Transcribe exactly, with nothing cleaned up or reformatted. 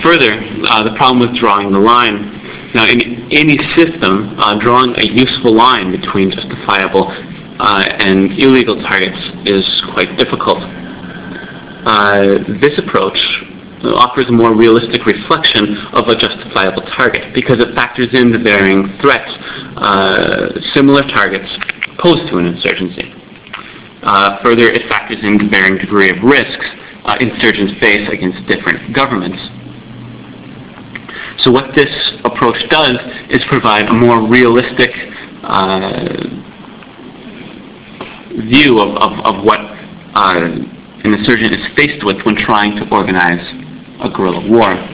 further, uh, the problem with drawing the line. Now, in any system, uh, drawing a useful line between justifiable uh, and illegal targets is quite difficult. Uh, this approach offers a more realistic reflection of a justifiable target because it factors in the varying threats uh, similar targets pose to an insurgency. Uh, further, it factors in the varying degree of risks uh, insurgents face against different governments. So what this approach does is provide a more realistic uh, view of, of, of what uh, an insurgent is faced with when trying to organize a guerrilla war.